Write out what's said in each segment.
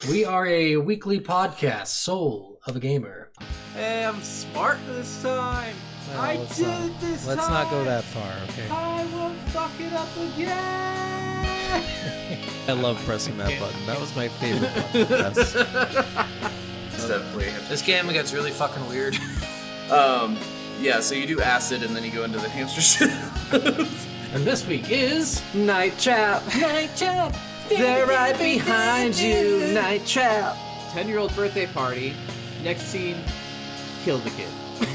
We are a weekly podcast, Soul of a Gamer. Hey, I'm smart this time. Let's not go that far, okay? I won't fuck it up again. I love pressing that button. That was my favorite button. That's... It's definitely. This game gets really fucking weird. Yeah, so you do acid and then you go into the hamster shit. And this week is Night Trap. Night Trap. They're right behind you. Night Trap. 10-year-old birthday party. Next scene, kill the kid.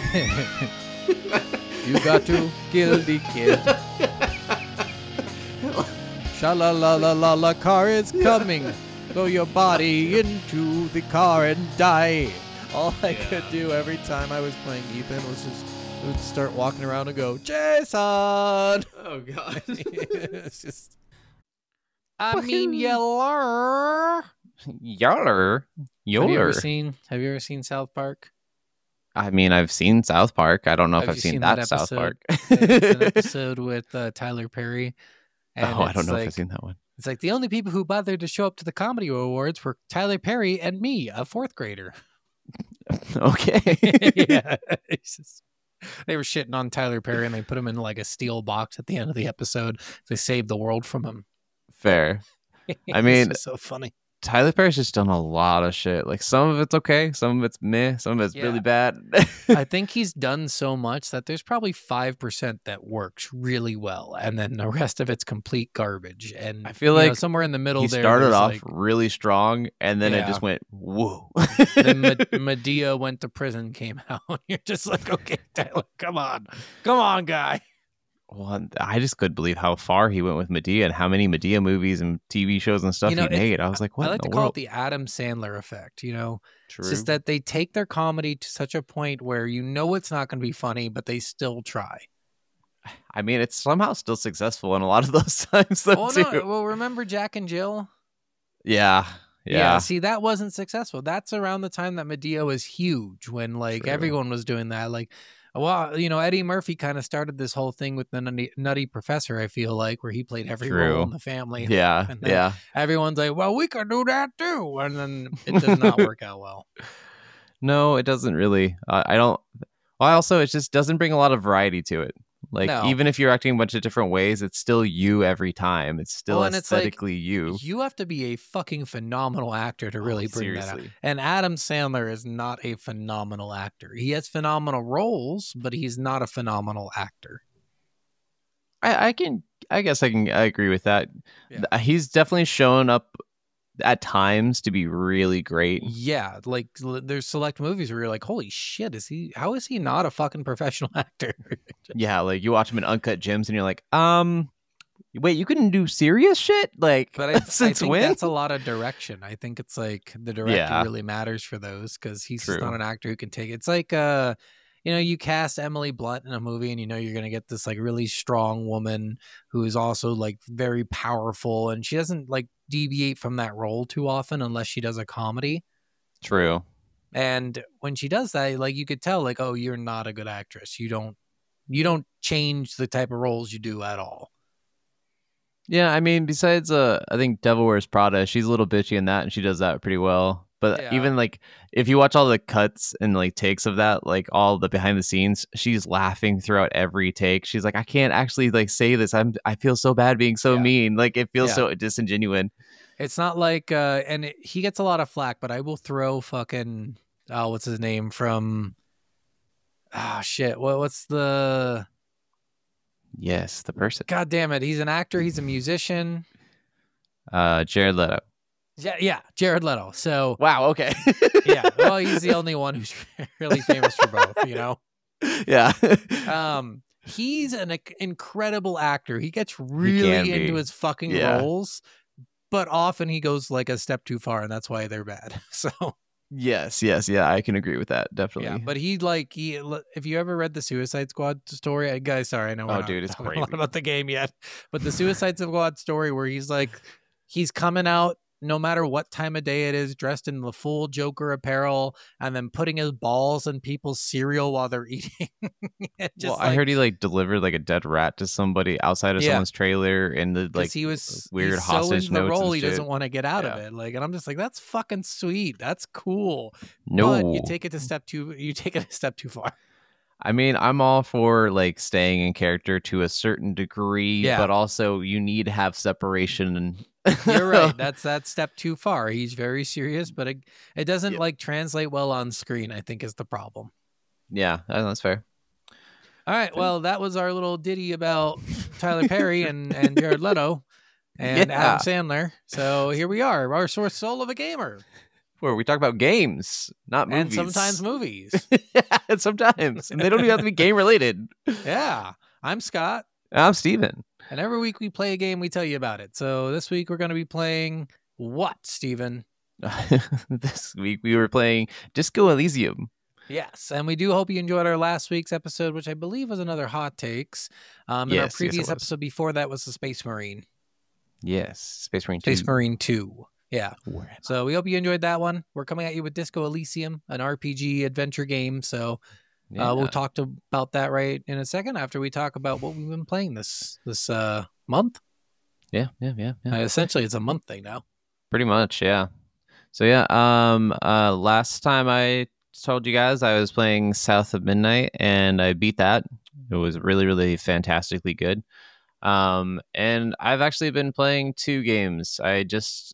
You got to kill the kid. Sha-la-la-la-la-la, car is coming. Throw your body into the car and die. All I could do every time I was playing Ethan was just would start walking around and go, Jason! Oh, God. It's just... I mean, yeller. Yaller. Have you ever Yoler. seen South Park? I mean, I've seen South Park. I don't know if Have I've you seen seen that that South episode? Park. It's an episode with Tyler Perry. And Oh, I don't it's know if like- I've seen that one. It's like the only people who bothered to show up to the comedy awards were Tyler Perry and me, a fourth grader. Okay. Yeah, it's just- they were shitting on Tyler Perry and they put him in like a steel box at the end of the episode. They saved the world from him. Fair. I It's mean- just so funny. Tyler Perry's just done a lot of shit. Like, some of it's okay, some of it's meh, some of it's really Yeah. bad. I think he's done so much that there's probably 5% that works really well, and then the rest of it's complete garbage. And I feel you know, like somewhere in the middle He there, started there's, off like, really strong, and then it Yeah. just went, whoa. then Medea went to prison, came out. You're just like, okay, Tyler, come on, guy. Well, I just couldn't believe how far he went with Medea and how many Medea movies and TV shows and stuff You know, he it's- made. I was like, what I like in to the call world? it the Adam Sandler effect. You know, True. it's just that they take their comedy to such a point where you know it's not going to be funny, but they still try. I mean, it's somehow still successful in a lot of those times, though, Oh too. no! Well, remember Jack and Jill? Yeah. See, that wasn't successful. That's around the time that Medea was huge, when like True. everyone was doing that. Like, well, you know, Eddie Murphy kind of started this whole thing with the Nutty Professor. I feel like where he played every role True. in the family. Yeah. And then Yeah. everyone's like, well, we could do that too, and then it does not work out well. No, it doesn't really. I don't. Well, also, it just doesn't bring a lot of variety to it. Like, No. even if you're acting a bunch of different ways, it's still you every time. It's still Well, and it's like, aesthetically you. You have to be a fucking phenomenal actor to really bring that out. Seriously. And Adam Sandler is not a phenomenal actor. He has phenomenal roles, but he's not a phenomenal actor. I guess I agree with that. Yeah. He's definitely shown up at times to be really great. Yeah, like there's select movies where you're like, holy shit, how is he not a fucking professional actor? Yeah, like you watch him in Uncut Gems and you're like, wait, you couldn't do serious shit? Like, But I since think when? that's a lot of direction. I think it's like the director Yeah. really matters for those because he's just True. not an actor who can take it. It's like, you know, you cast Emily Blunt in a movie and you know you're going to get this like really strong woman who is also like very powerful and she doesn't like deviate from that role too often unless she does a comedy. True. And when she does that, like you could tell like, oh, you're not a good actress. You don't change the type of roles you do at all. Yeah, I mean, besides, I think Devil Wears Prada, she's a little bitchy in that, and she does that pretty well. But Yeah. even like, if you watch all the cuts and like takes of that, like all the behind the scenes, she's laughing throughout every take. She's like, I can't actually like say this. I feel so bad being so Yeah. mean. Like it feels Yeah. so disingenuous. It's not like, he gets a lot of flack, but I will throw fucking, what's his name from, shit, what's the, Yes, the person. God damn it, he's an actor, he's a musician. Jared Leto. Yeah, Jared Leto. So, Wow. Okay. yeah, well, he's the only one who's really famous for both, you know? Yeah. He's an incredible actor. He gets can really be. into his fucking Yeah. roles, but often he goes like a step too far, and that's why they're bad. So, Yes. Yeah, I can agree with that. Definitely. yeah, but if you ever read the Suicide Squad story, guys, sorry, I know we're Oh, not dude, it's talking a lot crazy. about the game yet, but the Suicide Squad story where he's coming out no matter what time of day it is, dressed in the full Joker apparel, and then putting his balls in people's cereal while they're eating. Well, I heard he like delivered like a dead rat to somebody outside of someone's trailer, and the like he was weird he's hostage so into the notes role, and he shit. doesn't want to get out of it. Like, and I'm just like, that's fucking sweet. That's cool. No, but you take it a step too far. I mean, I'm all for like staying in character to a certain degree, but also you need to have separation. And you're right. That's that step too far. He's very serious, but it doesn't like translate well on screen, I think is the problem. Yeah, that's fair. All right. Well, that was our little ditty about Tyler Perry and Jared Leto and Adam Sandler. So here we are, our soul of a gamer. Where we talk about games, not movies. And sometimes movies. Yeah, sometimes. And they don't even have to be game related. Yeah. I'm Scott. I'm Steven. And every week we play a game, we tell you about it. So this week we're going to be playing what, Steven? This week we were playing Disco Elysium. Yes, and we do hope you enjoyed our last week's episode, which I believe was another Hot Takes. And our previous episode before that was the Space Marine. Yes, Space Marine 2. Space Marine 2. Yeah. So we hope you enjoyed that one. We're coming at you with Disco Elysium, an RPG adventure game. So we'll talk about that right in a second after we talk about what we've been playing this month. Yeah. Essentially, it's a month thing now. Pretty much, yeah. So last time I told you guys I was playing South of Midnight, and I beat that. It was really, really fantastically good. And I've actually been playing 2 games. I just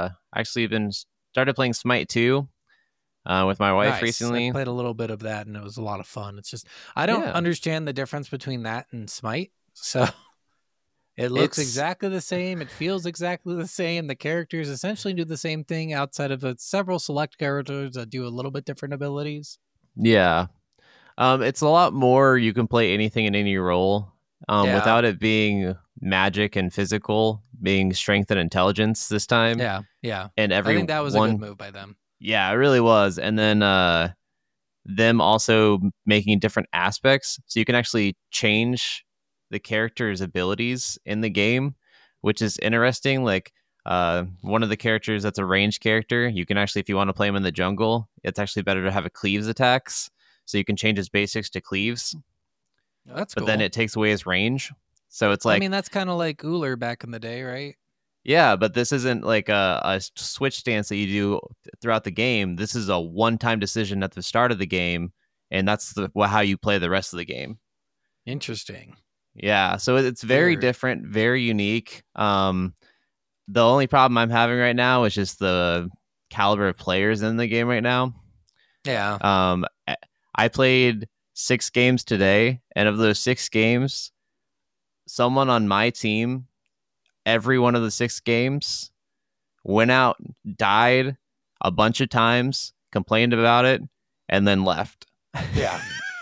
started playing Smite 2 with my wife recently. I played a little bit of that, and it was a lot of fun. It's just I don't understand the difference between that and Smite. So it looks exactly the same. It feels exactly the same. The characters essentially do the same thing outside of several select characters that do a little bit different abilities. Yeah. It's a lot more you can play anything in any role. Without it being magic and physical, being strength and intelligence this time. Yeah. And I think that was a good move by them. Yeah, it really was. And then them also making different aspects. So you can actually change the character's abilities in the game, which is interesting. Like one of the characters that's a ranged character, you can actually, if you want to play him in the jungle, it's actually better to have a cleaves attacks. So you can change his basics to cleaves. That's cool. But then it takes away his range. So it's like, I mean, that's kind of like Uller back in the day, right? Yeah, but this isn't like a switch stance that you do throughout the game. This is a one-time decision at the start of the game, and that's how you play the rest of the game. Interesting. Yeah, so it's very different, very unique. The only problem I'm having right now is just the caliber of players in the game right now. Yeah. I played 6 games today, and of those 6 games, someone on my team, every one of the 6 games, went out, died a bunch of times, complained about it, and then left. Yeah.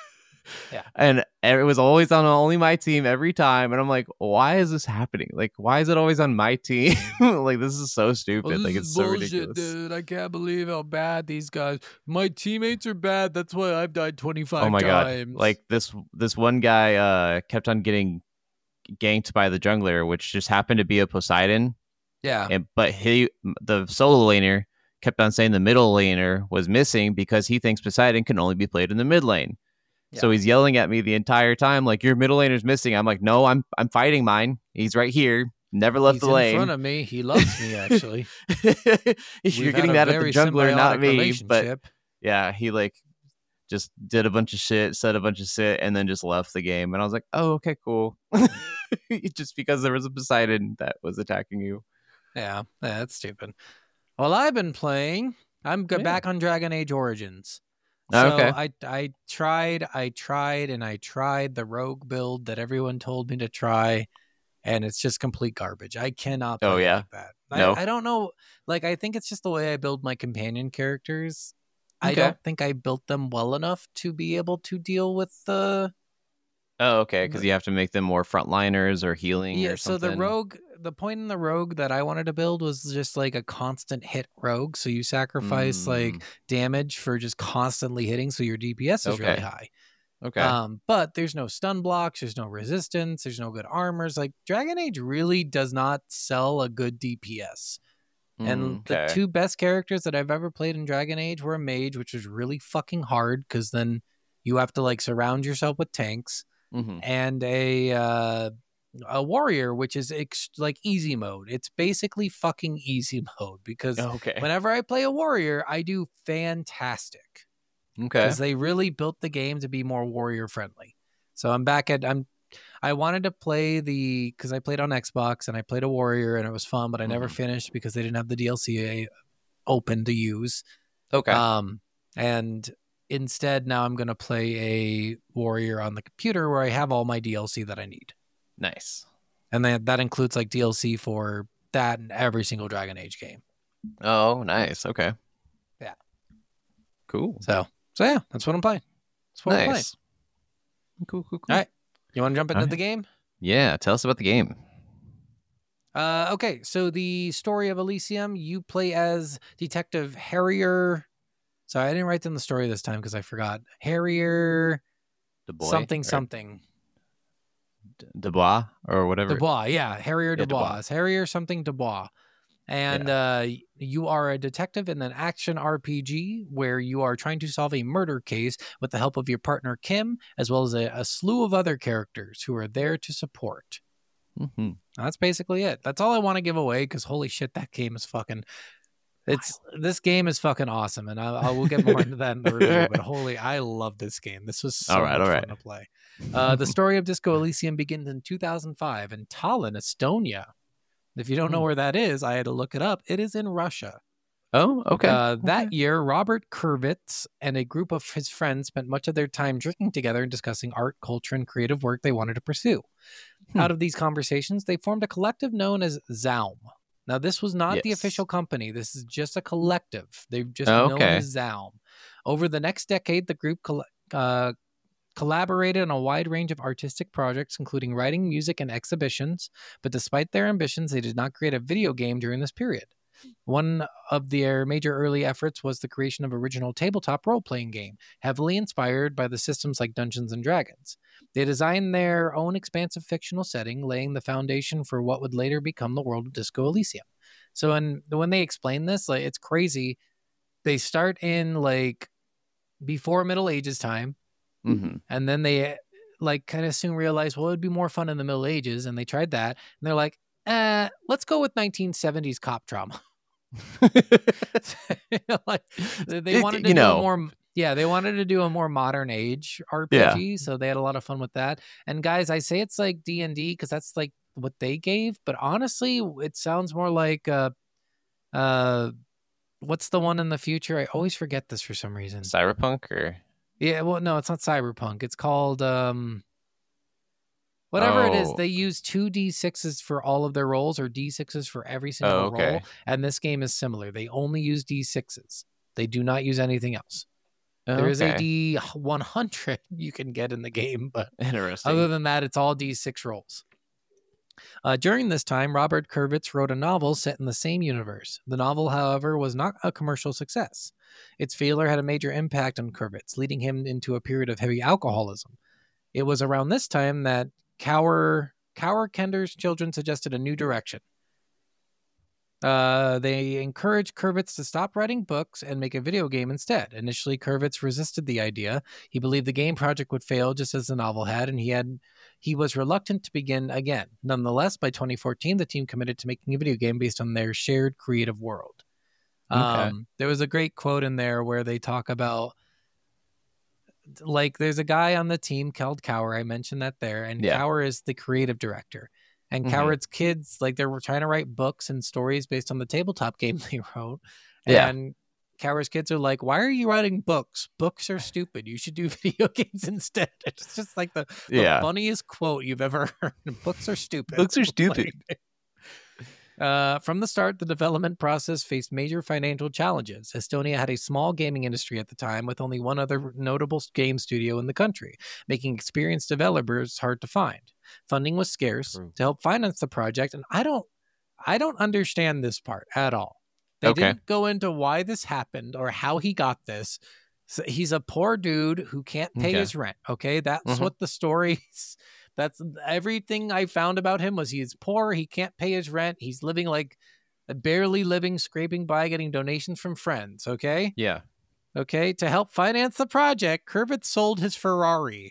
And it was always on only my team every time. And I'm like, why is this happening? Like, why is it always on my team? Like, this is so stupid. Like, it's so ridiculous. Dude, I can't believe how bad these guys. My teammates are bad. That's why I've died 25 times. Oh my God. Like, this one guy kept on getting ganked by the jungler, which just happened to be a Poseidon. Yeah. But the solo laner kept on saying the middle laner was missing because he thinks Poseidon can only be played in the mid lane. Yeah. So he's yelling at me the entire time, like, your middle laner's missing. I'm like, no, I'm fighting mine. He's right here. Never left the lane. He's in front of me. He loves me, actually. You're getting that at the jungler, not me. But yeah, he like just did a bunch of shit, said a bunch of shit, and then just left the game. And I was like, oh, okay, cool. Just because there was a Poseidon that was attacking you. Yeah, that's stupid. Well, I've been playing. I'm back on Dragon Age Origins. So okay. I tried the rogue build that everyone told me to try, and it's just complete garbage. I cannot play like that. No. I don't know. Like, I think it's just the way I build my companion characters. Okay. I don't think I built them well enough to be able to deal with the... Oh, okay, because you have to make them more frontliners or healing or something. So the point in the rogue that I wanted to build was just like a constant hit rogue. So you sacrifice like damage for just constantly hitting, so your DPS is really high. Okay. But there's no stun blocks, there's no resistance, there's no good armors. Like, Dragon Age really does not sell a good DPS. And the two best characters that I've ever played in Dragon Age were a mage, which was really fucking hard because then you have to like surround yourself with tanks, and a warrior, which is like easy mode. It's basically fucking easy mode because whenever I play a warrior, I do fantastic. Because they really built the game to be more warrior friendly. So I wanted to play because I played on Xbox and I played a warrior and it was fun, but I never finished because they didn't have the DLC open to use. And instead now I'm going to play a warrior on the computer where I have all my DLC that I need. Nice. And that includes like DLC for that and every single Dragon Age game. Oh, nice. Okay. Yeah. Cool. So yeah, that's what I'm playing. That's what I'm playing. Cool. All right. You want to jump into the game? Yeah, tell us about the game. Okay, so the story of Elysium, you play as Detective Harrier. Sorry, I didn't write down the story this time because I forgot. Harrier something. Dubois or whatever. Dubois, yeah. Harrier Dubois. Harrier something Dubois. And you are a detective in an action RPG where you are trying to solve a murder case with the help of your partner, Kim, as well as a slew of other characters who are there to support. That's basically it. That's all I want to give away because holy shit, that game is fucking... This game is fucking awesome, and I will get more into that in the review, but I love this game. This was so much fun to play. The story of Disco Elysium begins in 2005 in Tallinn, Estonia. If you don't know where that is, I had to look it up. It is in Russia. Oh, okay. That year, Robert Kurvitz and a group of his friends spent much of their time drinking together and discussing art, culture, and creative work they wanted to pursue. Out of these conversations, they formed a collective known as Zaum. Now, this was not the official company. This is just a collective. They've just known as Zaum. Over the next decade, the group collaborated on a wide range of artistic projects, including writing, music, and exhibitions. But despite their ambitions, they did not create a video game during this period. One of their major early efforts was the creation of original tabletop role-playing game, heavily inspired by the systems like Dungeons & Dragons. They designed their own expansive fictional setting, laying the foundation for what would later become the world of Disco Elysium. So when they explain this, like, it's crazy. They start in like before Middle Ages time, and then they like kind of soon realize, well, it'd be more fun in the Middle Ages, and they tried that, and they're like, let's go with 1970s cop drama. Like, they wanted to do a more, they wanted to do a more modern age RPG, so they had a lot of fun with that. And guys, I say it's like D&D because that's like what they gave, but honestly, it sounds more like what's the one in the future? I always forget this for some reason. Cyberpunk or well, no, it's not Cyberpunk. It's called whatever it is. They use 2d6s for all of their rolls, or d6s for every single roll. And this game is similar. They only use d6s. They do not use anything else. There is a D100 you can get in the game, but interesting. Other than that, it's all D6 rolls. During this time, Robert Kurvitz wrote a novel set in the same universe. The novel, however, was not a commercial success. Its failure had a major impact on Kurvitz, leading him into a period of heavy alcoholism. It was around this time that Kaur Kender's children suggested a new direction. They encouraged Kurvitz to stop writing books and make a video game instead. Initially, Kurvitz resisted the idea. He believed the game project would fail just as the novel had, and he was reluctant to begin again. Nonetheless, by 2014, the team committed to making a video game based on their shared creative world. There was a great quote in there where they talk about, like, there's a guy on the team called Kaur. I mentioned that there, and Kaur is the creative director. And Kaur's kids, like, they were trying to write books and stories based on the tabletop game they wrote. And Kaur's kids are like, why are you writing books? Books are stupid. You should do video games instead. It's just like the funniest quote you've ever heard. Books are stupid. Books are stupid. From the start, the development process faced major financial challenges. Estonia had a small gaming industry at the time, with only one other notable game studio in the country, making experienced developers hard to find. Funding was scarce to help finance the project, and I don't understand this part at all. They didn't go into why this happened or how he got this. So he's a poor dude who can't pay his rent. Okay, that's what the story's. That's everything I found about him was he's poor. He can't pay his rent. He's living like barely living, scraping by, getting donations from friends. Okay. Yeah. Okay. To help finance the project, Kurvitz sold his Ferrari.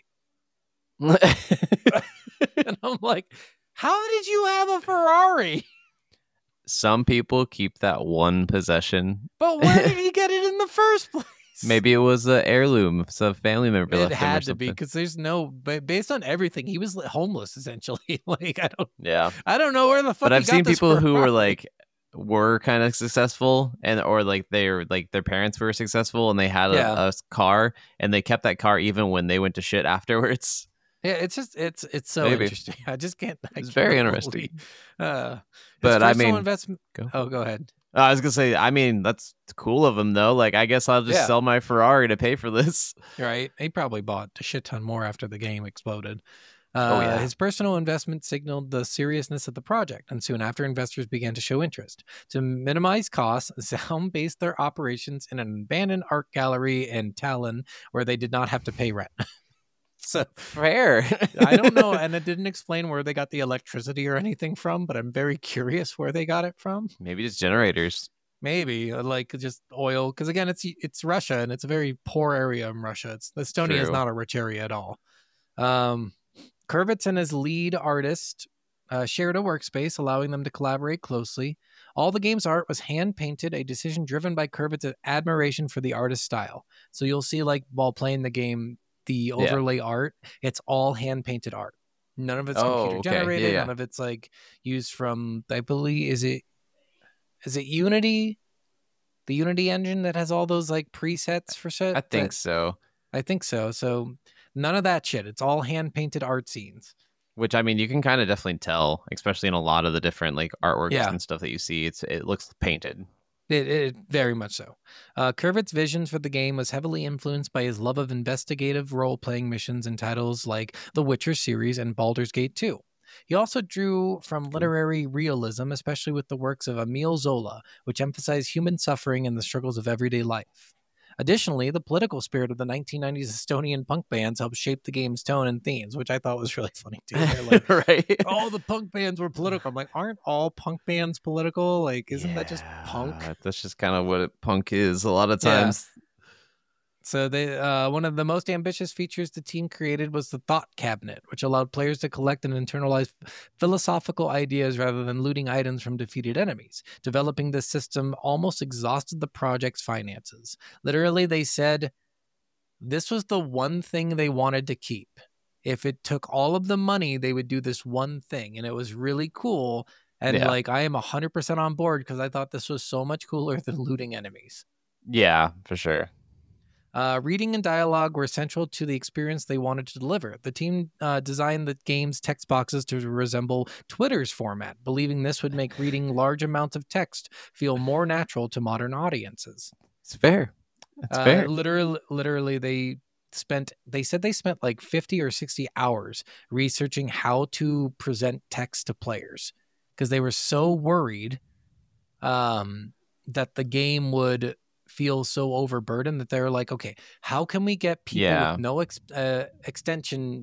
And I'm like, how did you have a Ferrari? Some people keep that one possession. But where did he get it in the first place? Maybe it was an heirloom. Some family member It left him or had to something. be, because there's no, but based on everything, he was homeless essentially. Like Yeah. I don't know where the fuck. But I've he got seen this people who Ferrari. were kind of successful, or like their parents were successful and they had a car and they kept that car even when they went to shit afterwards. Yeah, it's just it's so Maybe. interesting. I just can't. It's very interesting. His But I personal mean, investment. go. Oh, go ahead. I was gonna say, I mean, that's cool of him though. Like, I guess I'll just sell my Ferrari to pay for this. Right. He probably bought a shit ton more after the game exploded. Oh, yeah. His personal investment signaled the seriousness of the project, and soon after, investors began to show interest. To minimize costs, Zaum based their operations in an abandoned art gallery in Tallinn, where they did not have to pay rent. So Fair. I don't know, and it didn't explain where they got the electricity or anything from, but I'm very curious where they got it from. Maybe just generators. Maybe like just oil, because again, it's Russia, and it's a very poor area in Russia. Estonia is True. not a rich area at all. Kurvitz and his lead artist shared a workspace, allowing them to collaborate closely. All the game's art was hand-painted, a decision driven by Kurvitz's admiration for the artist's style. So you'll see, like, while playing the game, the overlay art, it's all hand-painted art. None of it's computer-generated. Yeah. None of it's, like, used from, I believe, is it Unity? The Unity engine that has all those, like, presets for shit? I think so. I think so. So none of that shit. It's all hand-painted art scenes. Which, I mean, you can kind of definitely tell, especially in a lot of the different like artworks Yeah. and stuff that you see. It looks painted. It very much so. Kurvitz's visions for the game was heavily influenced by his love of investigative role-playing missions in titles like The Witcher series and Baldur's Gate 2. He also drew from literary realism, especially with the works of Emile Zola, which emphasize human suffering and the struggles of everyday life. Additionally, the political spirit of the 1990s Estonian punk bands helped shape the game's tone and themes, which I thought was really funny too. They're like, Right. all the punk bands were political. I'm like, aren't all punk bands political? Like, isn't that just punk? That's just kind of what punk is a lot of Yeah. times. So they one of the most ambitious features the team created was the Thought Cabinet, which allowed players to collect and internalize philosophical ideas rather than looting items from defeated enemies. Developing this system almost exhausted the project's finances. Literally, they said this was the one thing they wanted to keep. If it took all of the money, they would do this one thing, and it was really cool. And like, I am 100% on board because I thought this was so much cooler than looting enemies. Yeah, for sure. Reading and dialogue were central to the experience they wanted to deliver. The team designed the game's text boxes to resemble Twitter's format, believing this would make reading large amounts of text feel more natural to modern audiences. It's fair. It's fair. Literally, they said they spent like 50 or 60 hours researching how to present text to players because they were so worried that the game would feel so overburdened that they're like, okay, how can we get people with no extension?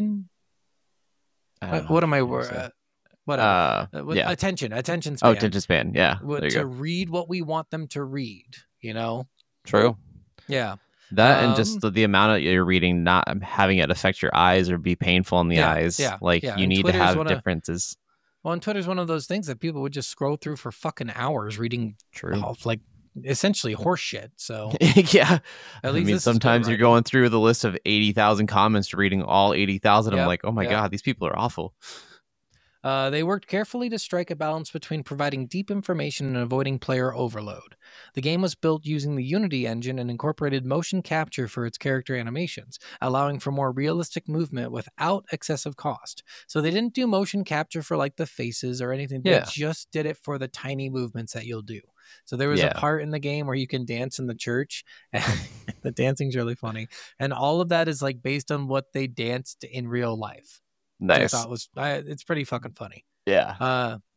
What am I? Attention span. Oh, attention span. Yeah. To read what we want them to read. You know. True. Yeah. That and just the amount of you're reading, not having it affect your eyes or be painful on the eyes. Yeah. Like you need to have differences. Well, and Twitter's one of those things that people would just scroll through for fucking hours reading. True. Like essentially horse shit. So yeah, at least I mean, sometimes you're going through the list of 80,000 comments, reading all 80,000. I'm like, oh my god, these people are awful. They worked carefully to strike a balance between providing deep information and avoiding player overload. The game was built using the Unity engine and incorporated motion capture for its character animations, allowing for more realistic movement without excessive cost. So they didn't do motion capture for like the faces or anything. They just did it for the tiny movements that you'll do. So there was a part in the game where you can dance in the church. And the dancing's really funny. And all of that is like based on what they danced in real life. Nice. I thought it's pretty fucking funny. Yeah.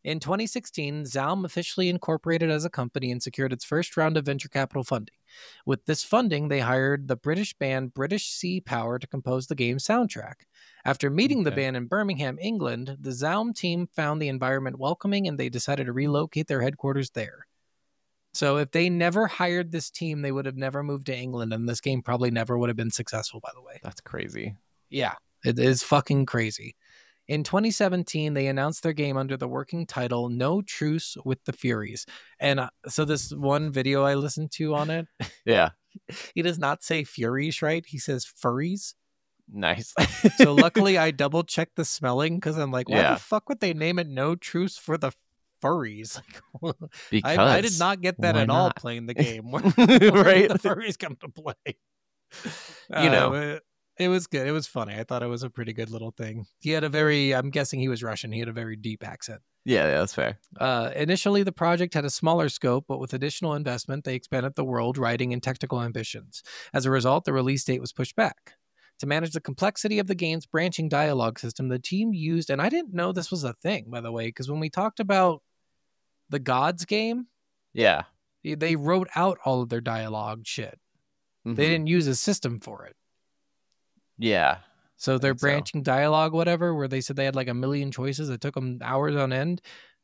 In 2016, Zalm officially incorporated as a company and secured its first round of venture capital funding. With this funding, they hired the British band British Sea Power to compose the game's soundtrack. After meeting the Okay. band in Birmingham, England, the Zalm team found the environment welcoming and they decided to relocate their headquarters there. So if they never hired this team, they would have never moved to England, and this game probably never would have been successful, by the way. That's crazy. Yeah, it is fucking crazy. In 2017, they announced their game under the working title No Truce with the Furies. And so this one video I listened to on it, Yeah. he does not say Furies, right? He says furries. Nice. So luckily I double checked the spelling because I'm like, why Yeah. the fuck would they name it No Truce for the Furries? Like, Because I did not get that why at all not? playing the game. Where Right? did the furries come to play? You know. It was good. It was funny. I thought it was a pretty good little thing. He had a very, I'm guessing he was Russian. He had a very deep accent. Yeah, that's fair. Initially, the project had a smaller scope, but with additional investment, they expanded the world, writing, and technical ambitions. As a result, the release date was pushed back. To manage the complexity of the game's branching dialogue system, the team used, and I didn't know this was a thing, by the way, because when we talked about the Gods game, Yeah. they wrote out all of their dialogue shit. Mhm. They didn't use a system for it. Yeah. So their think so. branching dialogue, whatever, where they said they had like a million choices, it took them hours on end.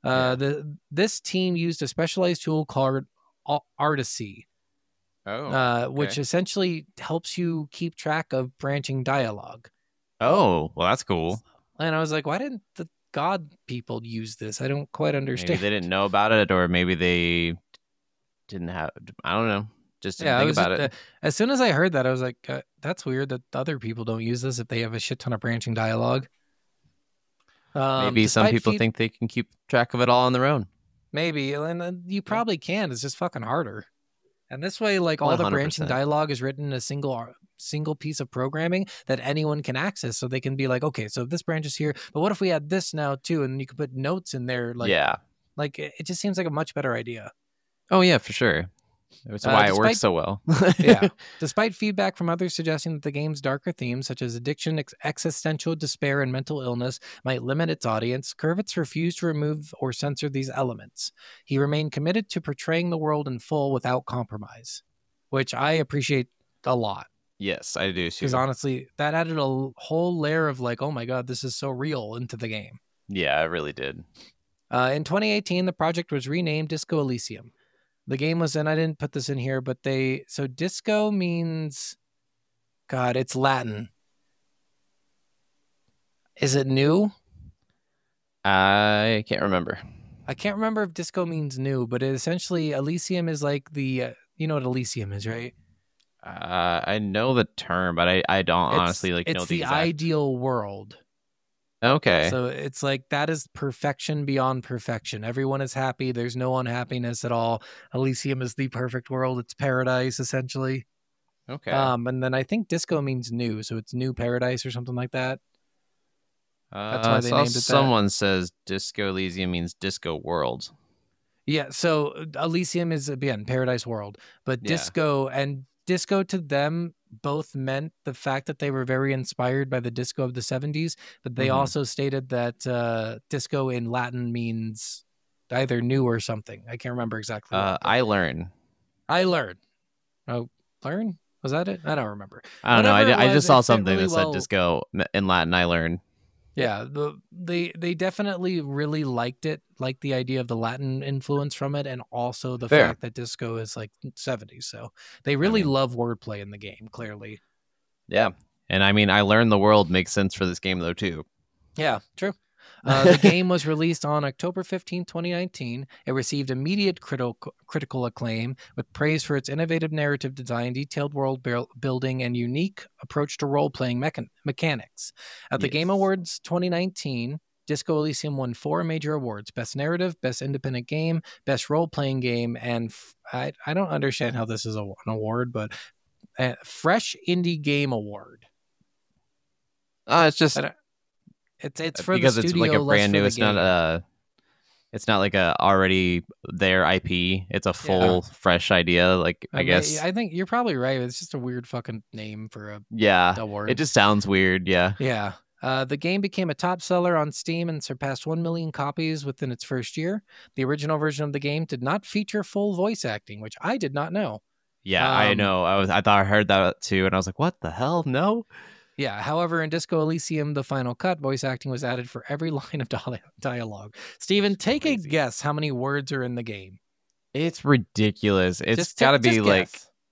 This team used a specialized tool called Artisy, which essentially helps you keep track of branching dialogue. Oh, well, that's cool. And I was like, why didn't the God people use this? I don't quite understand. Maybe they didn't know about it, or maybe they didn't have. I don't know. Just didn't think about it. As soon as I heard that, I was like, that's weird that other people don't use this if they have a shit ton of branching dialogue. Maybe some people think they can keep track of it all on their own. Maybe, and you probably can. It's just fucking harder. And this way, like all the 100%. branching dialogue is written in a single piece of programming that anyone can access. So they can be like, okay, so this branch is here, but what if we add this now too? And you could put notes in there. Like, yeah. Like it just seems like a much better idea. Oh yeah, for sure. That's why it works so well. Yeah. Despite feedback from others suggesting that the game's darker themes, such as addiction, existential despair, and mental illness, might limit its audience, Kurvitz refused to remove or censor these elements. He remained committed to portraying the world in full without compromise, which I appreciate a lot. Yes, I do too. Because honestly, that added a whole layer of like, oh my God, this is so real into the game. Yeah, it really did. In 2018, the project was renamed Disco Elysium. The game was, and I didn't put this in here, but so disco means, God, it's Latin. Is it new? I can't remember. I can't remember if disco means new, but essentially Elysium is like the, you know what Elysium is, right? I know the term, but I don't honestly know the exact. It's the ideal world. Okay. So it's like that is perfection beyond perfection. Everyone is happy. There's no unhappiness at all. Elysium is the perfect world. It's paradise, essentially. Okay. And then I think disco means new, so it's new paradise or something like that. That's why they named it that. Someone says Disco Elysium means Disco World. Yeah, so Elysium is, again, paradise world. But disco and disco to them both meant the fact that they were very inspired by the disco of the 70s, but they also stated that disco in Latin means either new or something. I can't remember exactly. I learn. Oh, learn? Was that it? I don't remember. I don't know. I just saw something that said disco in Latin. I learn. Yeah, they definitely really liked it, liked the idea of the Latin influence from it, and also the fact that disco is like 70s. So they really love wordplay in the game, clearly. Yeah. And I mean, I learned the world makes sense for this game, though, too. Yeah, true. The game was released on October 15, 2019. It received immediate critical acclaim with praise for its innovative narrative design, detailed world building, and unique approach to role-playing mechanics. At the Game Awards 2019, Disco Elysium won 4 major awards: Best Narrative, Best Independent Game, Best Role-Playing Game, and I don't understand how this is an award, but Fresh Indie Game Award. It's just... It's for because the studio, it's like a brand new. It's not like a already there IP. It's a full fresh idea. Like I guess I think you're probably right. It's just a weird fucking name for a award. It just sounds weird. Yeah. Yeah. The game became a top seller on Steam and surpassed 1 million copies within its first year. The original version of the game did not feature full voice acting, which I did not know. Yeah, I know. I thought I heard that too, and I was like, "What the hell? No." Yeah, however, in Disco Elysium, the final cut, voice acting was added for every line of dialogue. Steven, take a guess how many words are in the game. It's ridiculous. It's got to be like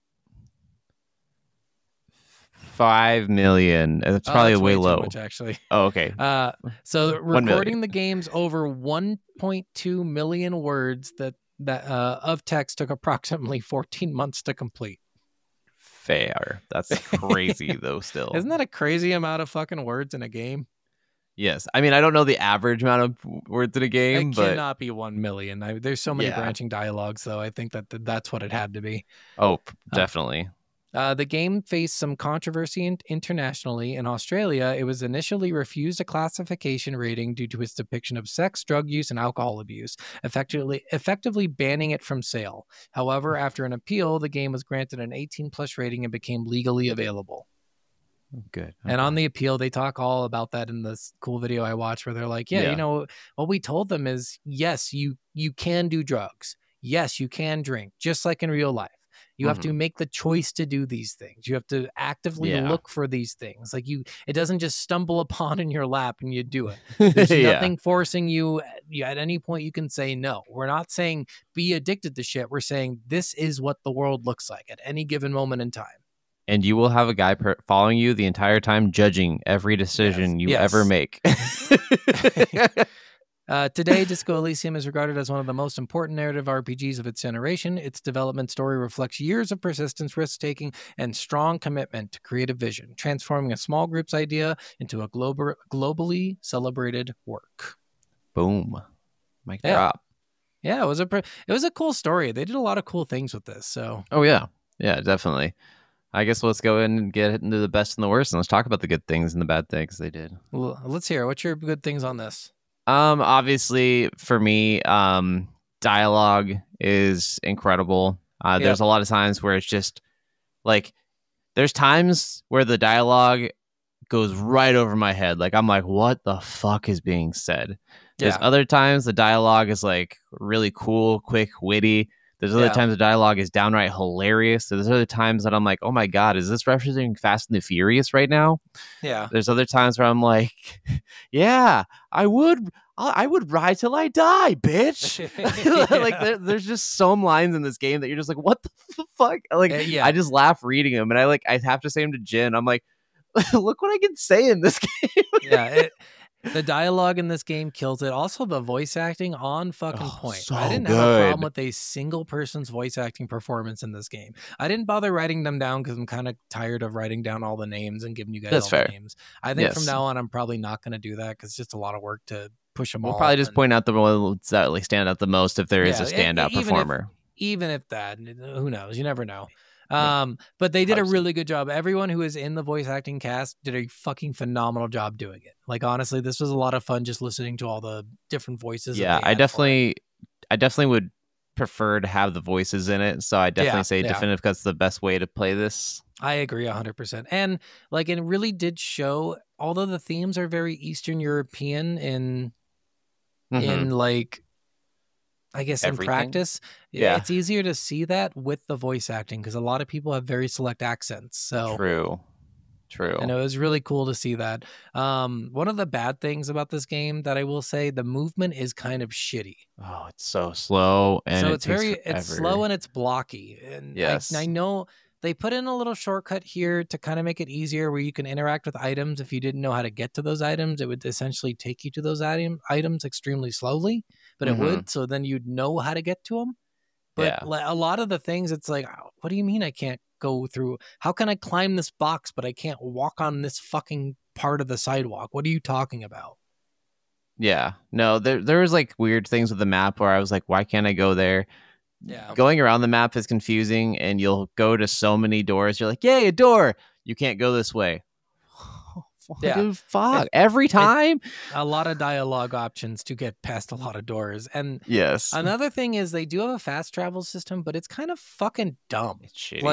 5 million. It's probably way low. Too much, actually. Oh, okay. So recording the game's over 1.2 million words that of text took approximately 14 months to complete. Fair. That's crazy though. Still, isn't that a crazy amount of fucking words in a game? Yes. I mean, I don't know the average amount of words in a game, but it cannot be 1 million. There's so many branching dialogues, though. I think that's what it had to be. Oh, definitely. The game faced some controversy internationally. In Australia, it was initially refused a classification rating due to its depiction of sex, drug use, and alcohol abuse, effectively banning it from sale. However, after an appeal, the game was granted an 18+ rating and became legally available. Good. Okay. And on the appeal, they talk all about that in this cool video I watched where they're like, you know, what we told them is, yes, you can do drugs. Yes, you can drink, just like in real life. You have to make the choice to do these things. You have to actively look for these things. Like it doesn't just stumble upon in your lap and you do it. There's nothing forcing you. At any point you can say no. We're not saying be addicted to shit. We're saying this is what the world looks like at any given moment in time. And you will have a guy following you the entire time, judging every decision you ever make. Today, Disco Elysium is regarded as one of the most important narrative RPGs of its generation. Its development story reflects years of persistence, risk-taking, and strong commitment to creative vision, transforming a small group's idea into a globally celebrated work. Boom. Mic drop. Yeah, it was a cool story. They did a lot of cool things with this. So. Oh, yeah. Yeah, definitely. I guess let's go in and get into the best and the worst, and let's talk about the good things and the bad things they did. Well, let's hear. What's your good things on this? Obviously for me, dialogue is incredible. There's a lot of times where it's just like, there's times where the dialogue goes right over my head. Like, I'm like, what the fuck is being said? There's other times the dialogue is like really cool, quick, witty. There's other times the dialogue is downright hilarious. There's other times that I'm like, oh my God, is this referencing Fast and the Furious right now? Yeah. There's other times where I'm like, yeah, I would ride till I die, bitch. Like there's just some lines in this game that you're just like, what the fuck? Like, I just laugh reading them, and I have to say them to Jen. I'm like, look what I can say in this game. The dialogue in this game kills it. Also, the voice acting on fucking point. So I didn't have a problem with a single person's voice acting performance in this game. I didn't bother writing them down because I'm kind of tired of writing down all the names and giving you guys the names. I think from now on, I'm probably not going to do that because it's just a lot of work to push them all. We'll probably just point out the ones that like stand out the most if there is a standout performer. Even if that, who knows? You never know. But they did a really good job. Everyone who is in the voice acting cast did a fucking phenomenal job doing it. Like, honestly, this was a lot of fun just listening to all the different voices. Yeah, I definitely would prefer to have the voices in it. So I definitely say Definitive Cut's the best way to play this. I agree 100%. And like, it really did show, although the themes are very Eastern European in like, I guess in practice, it's easier to see that with the voice acting because a lot of people have very select accents. So true. And it was really cool to see that. One of the bad things about this game that I will say, the movement is kind of shitty. Oh, it's so slow, and so it's slow and it's blocky. And I know they put in a little shortcut here to kind of make it easier where you can interact with items. If you didn't know how to get to those items, it would essentially take you to those items extremely slowly, but it would. So then you'd know how to get to them. But a lot of the things, it's like, what do you mean I can't go through? How can I climb this box, but I can't walk on this fucking part of the sidewalk? What are you talking about? Yeah, no, there was like weird things with the map where I was like, why can't I go there? Yeah, going around the map is confusing, and you'll go to so many doors. You're like, yay, a door! You can't go this way. Dude, fuck. Every time? A lot of dialogue options to get past a lot of doors. And yes, another thing is they do have a fast travel system, but it's kind of fucking dumb. It's shitty. Like,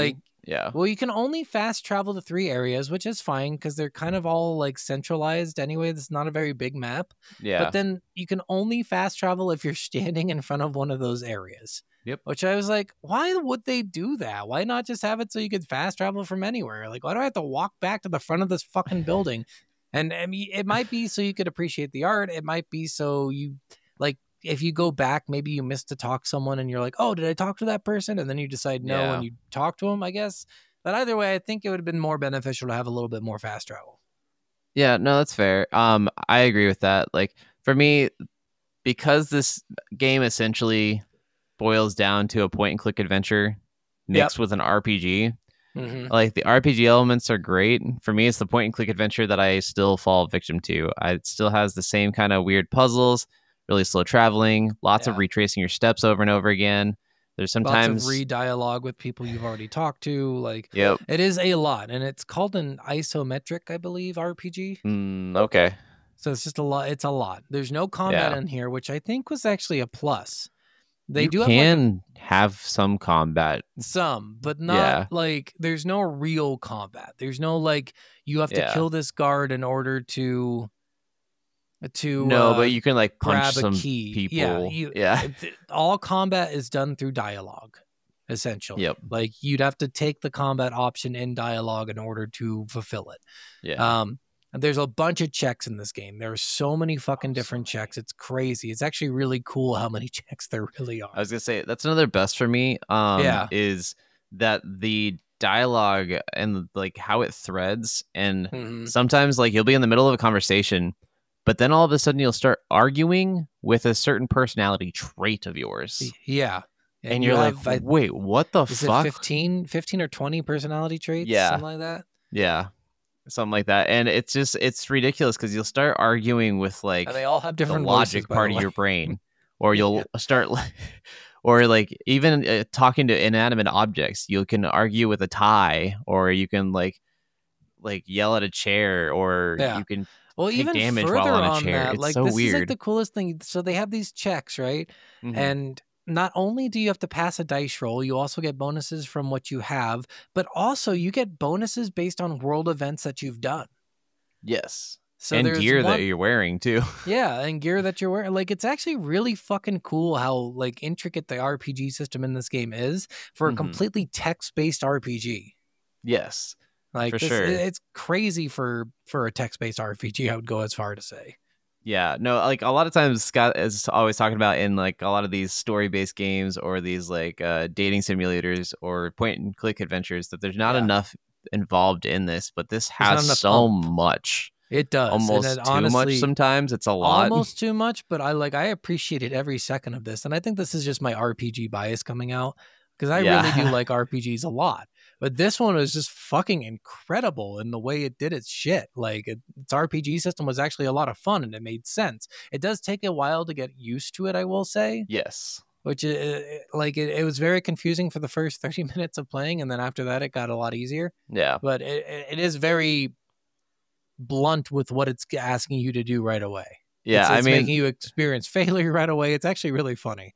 Yeah. Well, you can only fast travel to 3 areas, which is fine because they're kind of all like centralized anyway. It's not a very big map. Yeah. But then you can only fast travel if you're standing in front of one of those areas. Yep. Which I was like, why would they do that? Why not just have it so you could fast travel from anywhere? Like, why do I have to walk back to the front of this fucking building? And I mean, it might be so you could appreciate the art. It might be so you like, if you go back, maybe you missed to talk to someone and you're like, oh, did I talk to that person? And then you decide no, Yeah. and you talk to them, I guess. But either way, I think it would have been more beneficial to have a little bit more fast travel. Yeah, no, that's fair. I agree with that. Like for me, because this game essentially boils down to a point and click adventure mixed with an RPG. Mm-hmm. Like the RPG elements are great. For me, it's the point and click adventure that I still fall victim to. It still has the same kind of weird puzzles, really slow traveling, lots of retracing your steps over and over again. There's sometimes lots of re-dialogue with people you've already talked to. Like, yep. It is a lot, and it's called an isometric, I believe, RPG. Okay. So it's just a lot. It's a lot. There's no combat in here, which I think was actually a plus. They do have some combat, but not like there's no real combat. There's no like you have to kill this guard in order to no, but you can like punch grab some a key. people. All combat is done through dialogue, essentially. Yep. Like you'd have to take the combat option in dialogue in order to fulfill it. Yeah. And there's a bunch of checks in this game. There are so many fucking different checks. It's crazy. It's actually really cool how many checks there really are. I was gonna say that's another best for me. Is that the dialogue and like how it threads, and sometimes like you'll be in the middle of a conversation, but then all of a sudden you'll start arguing with a certain personality trait of yours. Yeah. And you're like, wait, what the fuck? It 15 or 20 personality traits? Yeah. Something like that? Yeah. Something like that. And it's ridiculous because you'll start arguing with like and they all have different the logic voices, part of your brain. Or you'll start or like even talking to inanimate objects. You can argue with a tie, or you can like yell at a chair, or you can Well, take even damage further while on a on chair. that, It's like so this weird. is like the coolest thing. So they have these checks, right? Mhm. And not only do you have to pass a dice roll, you also get bonuses from what you have, but also you get bonuses based on world events that you've done. Yes. So and there's gear that you're wearing too. Yeah, and gear that you're wearing. Like, it's actually really fucking cool how like intricate the RPG system in this game is for a completely text-based RPG. Yes. Like, for sure. It's crazy for a text-based RPG, I would go as far to say. Yeah, no, like a lot of times Scott is always talking about in like a lot of these story-based games or these like dating simulators or point-and-click adventures that there's not enough involved in this, but this has so much. It does. Almost too much sometimes. It's a lot. Almost too much, but I appreciated every second of this. And I think this is just my RPG bias coming out because I really do like RPGs a lot. But this one was just fucking incredible in the way it did its shit. Like its RPG system was actually a lot of fun and it made sense. It does take a while to get used to it, I will say. Yes. Which it was very confusing for the first 30 minutes of playing, and then after that it got a lot easier. Yeah. But it is very blunt with what it's asking you to do right away. Yeah, it's making you experience failure right away. It's actually really funny.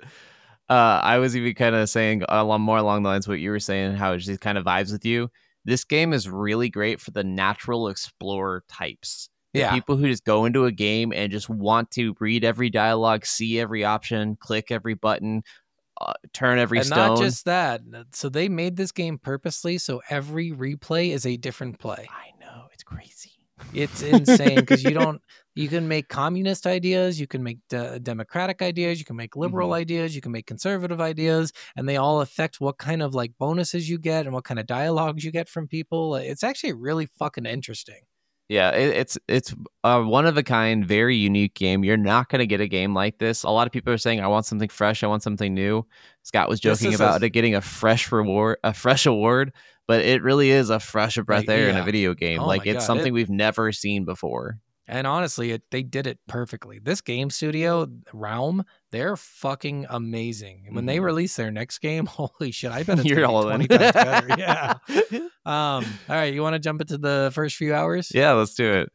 I was even kind of saying more along the lines of what you were saying, how it just kind of vibes with you. This game is really great for the natural explorer types. The people who just go into a game and just want to read every dialogue, see every option, click every button, turn every stone. And not just that. So they made this game purposely so every replay is a different play. I know. It's crazy. It's insane because you can make communist ideas, you can make democratic ideas, you can make liberal ideas, you can make conservative ideas, and they all affect what kind of like bonuses you get and what kind of dialogues you get from people. It's actually really fucking interesting. Yeah, it's a one of a kind, very unique game. You're not going to get a game like this. A lot of people are saying, "I want something fresh. I want something new." Scott was joking about it getting a fresh award, but it really is a fresh breath air in a video game. It's something we've never seen before. And honestly, they did it perfectly. This game studio, Realm, they're fucking amazing. When they release their next game, holy shit, I bet it's You're all 20 times better. Yeah. All right, you want to jump into the first few hours? Yeah, let's do it.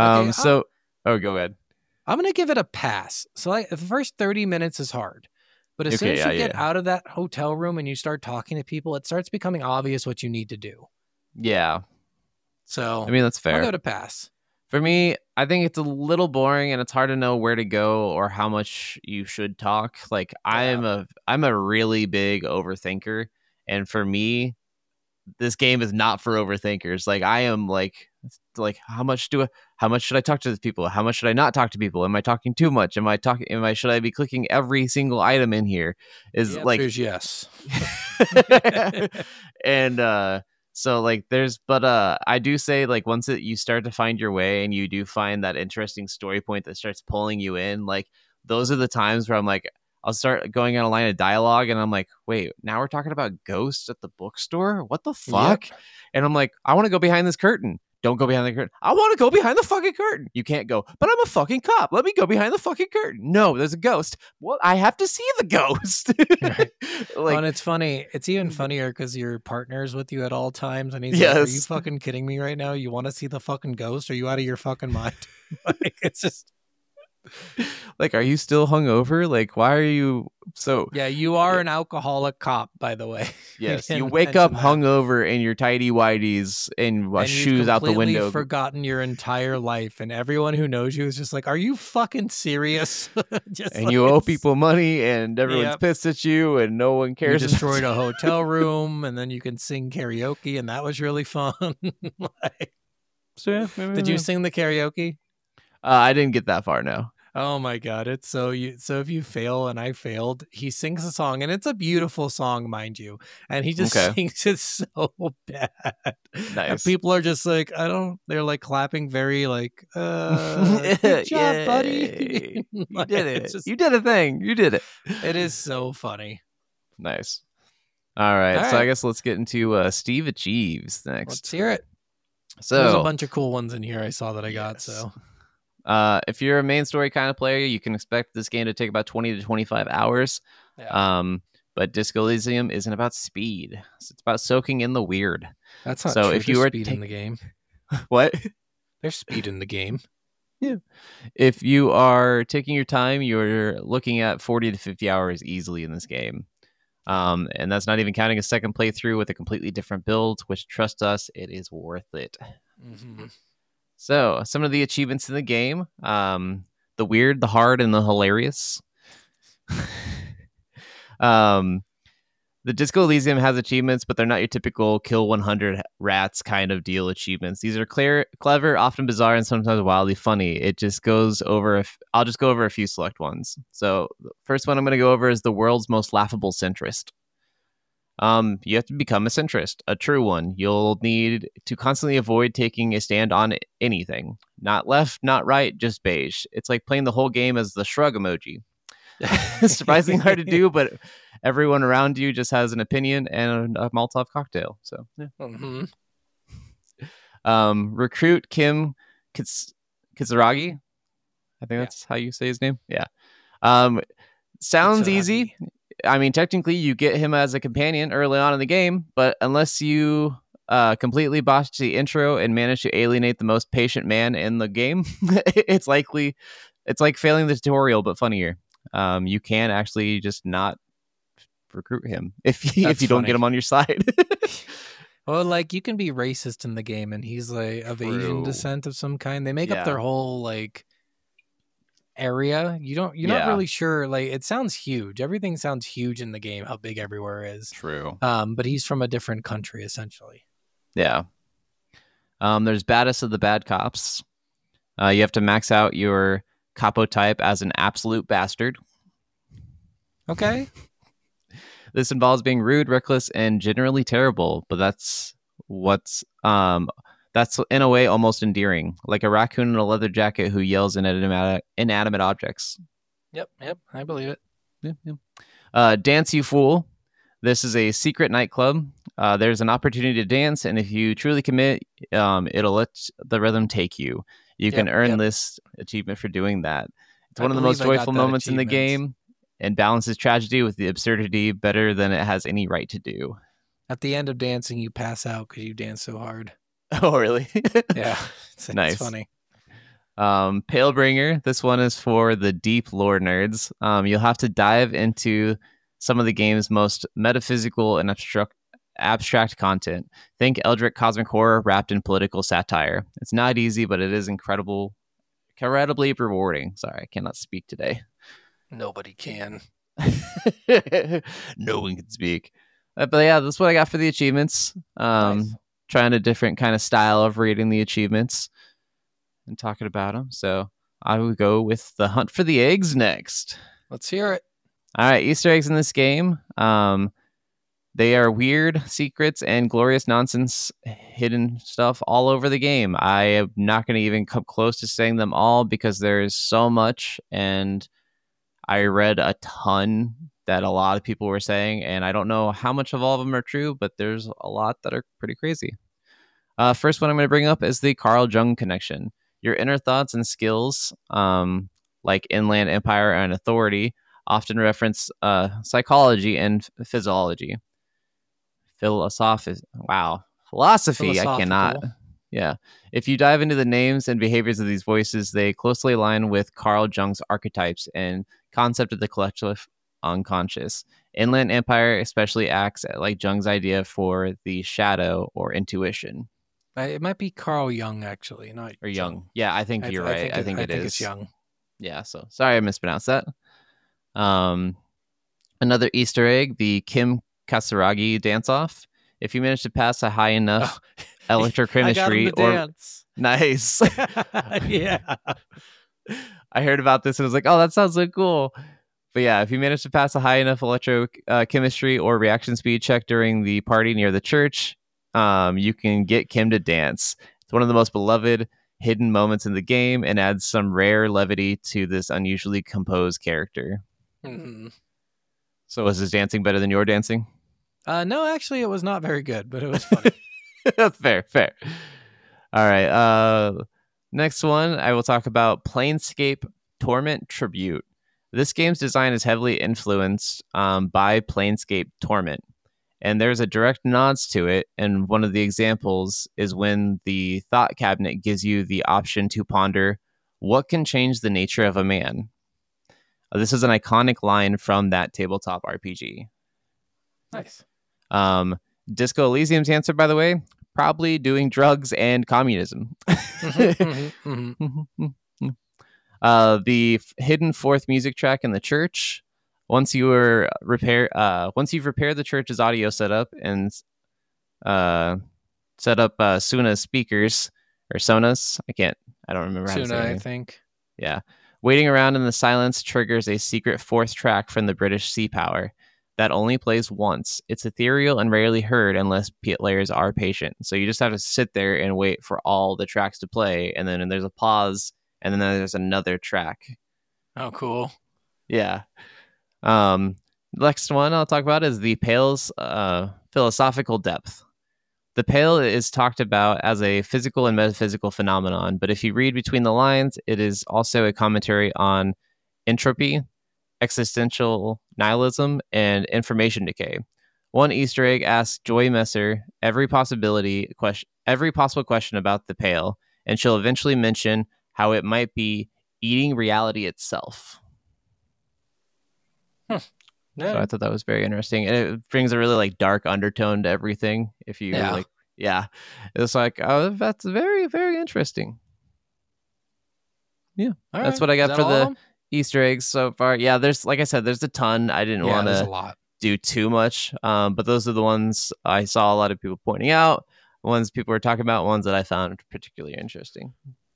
Go ahead. I'm going to give it a pass. So the first 30 minutes is hard. But as soon Okay, as you yeah, get out of that hotel room and you start talking to people, it starts becoming obvious what you need to do. Yeah. So I mean, that's I'll fair. go to pass. For me, I think it's a little boring and it's hard to know where to go or how much you should talk. Like I'm a really big overthinker, and for me, this game is not for overthinkers. Like I am like how much should I talk to these people? How much should I not talk to people? Am I talking too much? Should I be clicking every single item in here? Is The like answer is yes. and so like I do say like once you start to find your way and you do find that interesting story point that starts pulling you in, like those are the times where I'm like I'll start going on a line of dialogue and I'm like, wait, now we're talking about ghosts at the bookstore? What the fuck? Yep. And I'm like, I want to go behind this curtain. Don't go behind the curtain. I want to go behind the fucking curtain. You can't go, but I'm a fucking cop. Let me go behind the fucking curtain. No, there's a ghost. Well, I have to see the ghost. Right. Like, And it's funny. It's even funnier because your partner's with you at all times. And he's like, are you yes. fucking kidding me right now? You want to see the fucking ghost? Are you out of your fucking mind? Like, it's just, Like, are you still hungover? Like, why are you so? yeah, you are an alcoholic cop, by the way. Yes, didn't you wake up mention that. hungover in your tidy whiteys and And shoes you've out the completely window. forgotten your entire life, and everyone who knows you is just like, "Are you fucking serious?" Just And like you owe it's- people money, and everyone's Yep. pissed at you, and no one You cares. destroyed a hotel room, and then you can sing karaoke, and that was really fun. Like, did you sing the karaoke? I didn't get that far. No. Oh my god, it's so if you fail and I failed, he sings a song and it's a beautiful song, mind you. And he just Okay. sings it so bad. And Nice. people are just like, they're like clapping very like good job, buddy. Yay. You Like, did it's it. just- You did a thing. You did it. it is so funny. Nice. All right. All So I right. guess let's get into Steve Achieves next. Let's hear it. So There's a bunch of cool ones in here I saw that I got, Yes. so if you're a main story kind of player, you can expect this game to take about 20 to 25 hours. yeah. But Disco Elysium isn't about speed. It's about soaking in the weird. That's not so true. if you There's were speed in the game. What? There's speed in the game. If you are taking your time, you're looking at 40 to 50 hours easily in this game. And that's not even counting a second playthrough with a completely different build, which, trust us, it is worth it. Mm-hmm. So, some of the achievements in the game, the weird, the hard, and the hilarious. The Disco Elysium has achievements, but they're not your typical kill 100 rats kind of deal achievements. These are clever, often bizarre, and sometimes wildly funny. It just goes over, I'll just go over a few select ones. So, the first one I'm going to go over is the world's most laughable centrist. You have to become a centrist, a true one. You'll need to constantly avoid taking a stand on anything. Not left, not right, just beige. It's like playing the whole game as the shrug emoji. It's surprisingly hard to do, but everyone around you just has an opinion and a Molotov cocktail. So, yeah. Mm-hmm. Recruit Kim Kitsuragi. I think that's how you say his name. Yeah. Sounds easy. I mean, technically, you get him as a companion early on in the game, but unless you completely botch the intro and manage to alienate the most patient man in the game, it's like failing the tutorial, but funnier. You can actually just not recruit him if you don't funny. get him on your side. Well, like you can be racist in the game, and he's like of Asian True. descent of some kind. They make Yeah. up their whole like area. You're not Yeah. really sure. Like it sounds huge. Everything sounds huge in the game. How big everywhere is. True. But he's from a different country essentially. Yeah. There's baddest of the bad cops. You have to max out your capo type as an absolute bastard. Okay. This involves being rude, reckless, and generally terrible, but that's in a way almost endearing, like a raccoon in a leather jacket who yells inanimate objects. Yep. I believe it. Dance You Fool. This is a secret nightclub. There's an opportunity to dance, and if you truly commit, it'll let the rhythm take you. You can earn this achievement for doing that. It's one of the most joyful moments in the game and balances tragedy with the absurdity better than it has any right to do. At the end of dancing, you pass out because you dance so hard. Oh, really? Yeah. It's Nice. funny. Palebringer. This one is for the deep lore nerds. You'll have to dive into some of the game's most metaphysical and abstract content. Think Eldritch cosmic horror wrapped in political satire. It's not easy, but it is incredibly rewarding. Sorry, I cannot speak today. Nobody can. No one can speak. But yeah, that's what I got for the achievements. Nice. Trying a different kind of style of reading the achievements and talking about them. So I will go with the hunt for the eggs next. Let's hear it. All right, Easter eggs in this game. They are weird secrets and glorious nonsense, hidden stuff all over the game. I am not going to even come close to saying them all because there is so much, and I read a ton that a lot of people were saying, and I don't know how much of all of them are true, but there's a lot that are pretty crazy. First one I'm going to bring up is the Carl Jung connection. Your inner thoughts and skills, like Inland Empire and Authority, often reference psychology and physiology. Philosophy. I cannot. Yeah. If you dive into the names and behaviors of these voices, they closely align with Carl Jung's archetypes and concept of the collective unconscious. Inland Empire especially acts like Jung's idea for the shadow or intuition. It might be Carl Jung, actually, not or Jung. Yeah, I think you're right. I think it is. It's Jung. Yeah, so sorry I mispronounced that. Another Easter egg, the Kim Kasaragi dance-off. If you manage to pass a high enough electrochemistry nice. Yeah. I heard about this and was like, oh, that sounds so cool. But yeah, if you manage to pass a high enough electrochemistry or reaction speed check during the party near the church, you can get Kim to dance. It's one of the most beloved hidden moments in the game and adds some rare levity to this unusually composed character. Mm-hmm. So was his dancing better than your dancing? No, actually, it was not very good, but it was funny. Fair. All right. Next one, I will talk about Planescape Torment Tribute. This game's design is heavily influenced by Planescape Torment, and there's a direct nods to it, and one of the examples is when the Thought Cabinet gives you the option to ponder what can change the nature of a man. This is an iconic line from that tabletop RPG. Nice. Disco Elysium's answer, by the way, probably doing drugs and communism. The hidden fourth music track in the church. Once you've repaired the church's audio setup and set up Suna speakers or Sonos. I don't remember how to say it. I think. Yeah. Waiting around in the silence triggers a secret fourth track from the British Sea Power that only plays once. It's ethereal and rarely heard unless players are patient. So you just have to sit there and wait for all the tracks to play, and then there's a pause, and then there's another track. Oh, cool. Yeah. Next one I'll talk about is the Pale's philosophical depth. The Pale is talked about as a physical and metaphysical phenomenon, but if you read between the lines, it is also a commentary on entropy, existential nihilism, and information decay. One Easter egg asks Joy Messer every possible question about the Pale, and she'll eventually mention how it might be eating reality itself. Yeah. So I thought that was very interesting, and it brings a really dark undertone to everything. If you it's like, oh, that's very, very interesting. Yeah, all that's right. what I got Is for that the all? Easter eggs so far. Yeah, there's like I said, there's a ton. I didn't want there's a to lot. do too much, but those are the ones I saw a lot of people pointing out. Ones people were talking about. Ones that I found particularly interesting.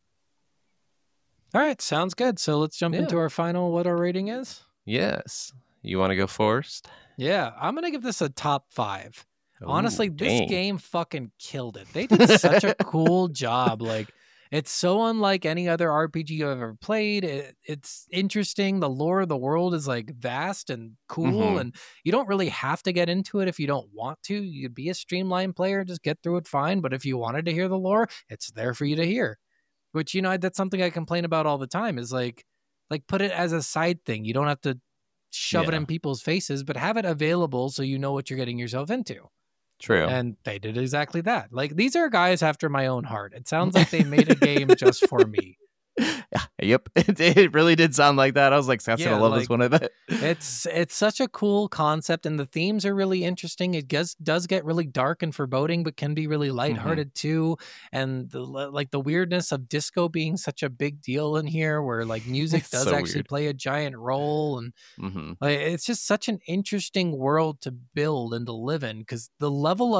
All right, sounds good. So let's jump into our final. What our rating is? Yes. You want to go first? Yeah, I'm gonna give this a top 5. Honestly, Ooh, this dang. game fucking killed it. They did such a cool job. It's so unlike any other RPG I've ever played. It's interesting. The lore of the world is vast and cool, and you don't really have to get into it if you don't want to. You could be a streamlined player, just get through it fine. But if you wanted to hear the lore, it's there for you to hear. Which, that's something I complain about all the time is put it as a side thing. You don't have to shove it in people's faces, but have it available so you know what you're getting yourself into. True. And they did exactly that. These are guys after my own heart. It sounds like they made a game just for me. Yep, it really did sound like that. I was like, Scott's gonna love this one. I bet it's such a cool concept, and the themes are really interesting. It does get really dark and foreboding, but can be really lighthearted too. And the weirdness of disco being such a big deal in here, where like music does so actually weird. play a giant role, and like, it's just such an interesting world to build and to live in, because the level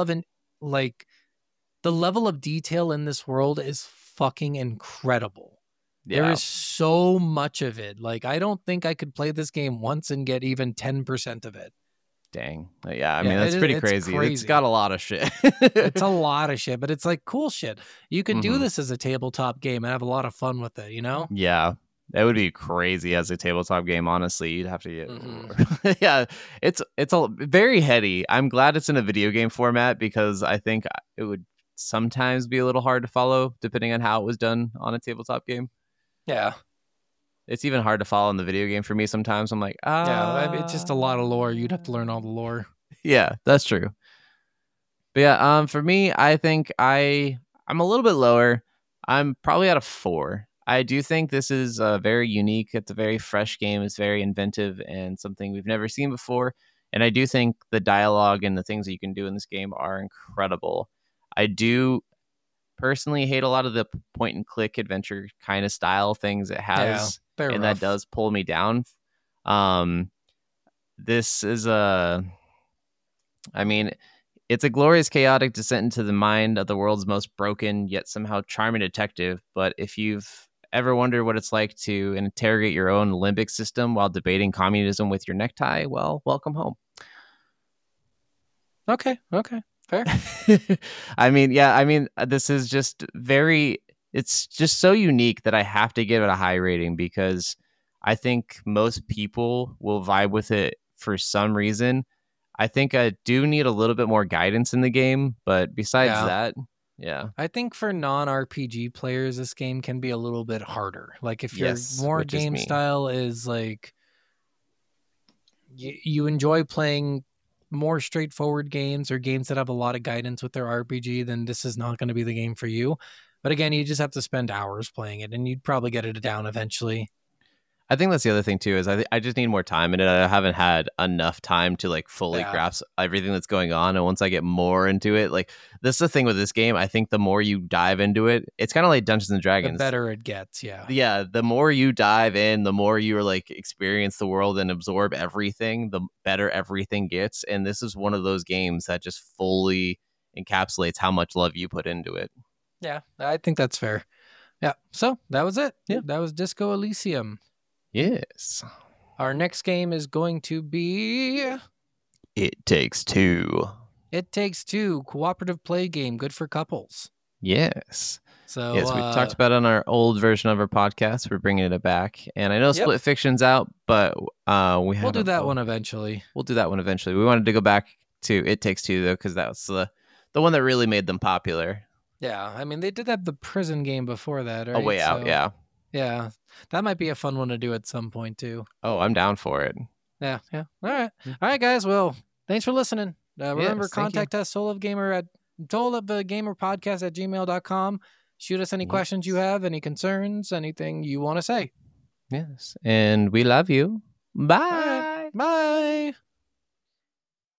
of detail in this world is fucking incredible. Yeah. There is so much of it. Like, I don't think I could play this game once and get even 10% of it. Dang. Yeah, I mean, that's pretty crazy. It's got a lot of shit. It's a lot of shit, but it's like cool shit. You could do Mhm. this as a tabletop game and have a lot of fun with it, you know? Yeah, that would be crazy as a tabletop game. Honestly, you'd have to get. Mhm. Yeah, it's a very heady. I'm glad it's in a video game format because I think it would sometimes be a little hard to follow depending on how it was done on a tabletop game. Yeah. It's even hard to follow in the video game for me sometimes. I'm like, Yeah, it's just a lot of lore. You'd have to learn all the lore. Yeah, that's true. But yeah, for me, I think I'm a little bit lower. I'm probably at a 4. I do think this is very unique. It's a very fresh game. It's very inventive and something we've never seen before. And I do think the dialogue and the things that you can do in this game are incredible. I do personally hate a lot of the point and click adventure kind of style things it has, and that does pull me down. This is it's a glorious, chaotic descent into the mind of the world's most broken yet somehow charming detective. But if you've ever wondered what it's like to interrogate your own limbic system while debating communism with your necktie, well, welcome home. Okay. Fair. This is just it's just so unique that I have to give it a high rating because I think most people will vibe with it for some reason. I think I do need a little bit more guidance in the game, but besides that, yeah. I think for non-RPG players, this game can be a little bit harder. Like if your more game style is like you enjoy playing more straightforward games or games that have a lot of guidance with their RPG, then this is not going to be the game for you. But again, you just have to spend hours playing it, and you'd probably get it down eventually. I think that's the other thing too, is I just need more time in it. I haven't had enough time to like fully grasp everything that's going on. And once I get more into it, like this is the thing with this game. I think the more you dive into it, it's kind of like Dungeons and Dragons. The better it gets. Yeah. Yeah. The more you dive in, the more you like experience the world and absorb everything, the better everything gets. And this is one of those games that just fully encapsulates how much love you put into it. Yeah, I think that's fair. Yeah. So that was it. Yeah. That was Disco Elysium. Yes. Our next game is going to be It Takes Two. It Takes Two, cooperative play game, good for couples. Yes. So yes, we talked about it on our old version of our podcast. We're bringing it back, and I know Split Fiction's out, but we'll do that one eventually. We'll do that one eventually. We wanted to go back to It Takes Two though, because that was the one that really made them popular. Yeah, I mean they did have the prison game before that, right? A Way Out, yeah. Yeah, that might be a fun one to do at some point too. Oh, I'm down for it. Yeah. All right, guys. Well, thanks for listening. Remember, contact us, soulofgamerpodcast@gmail.com. Shoot us any questions you have, any concerns, anything you want to say. Yes, and we love you. Bye. Bye.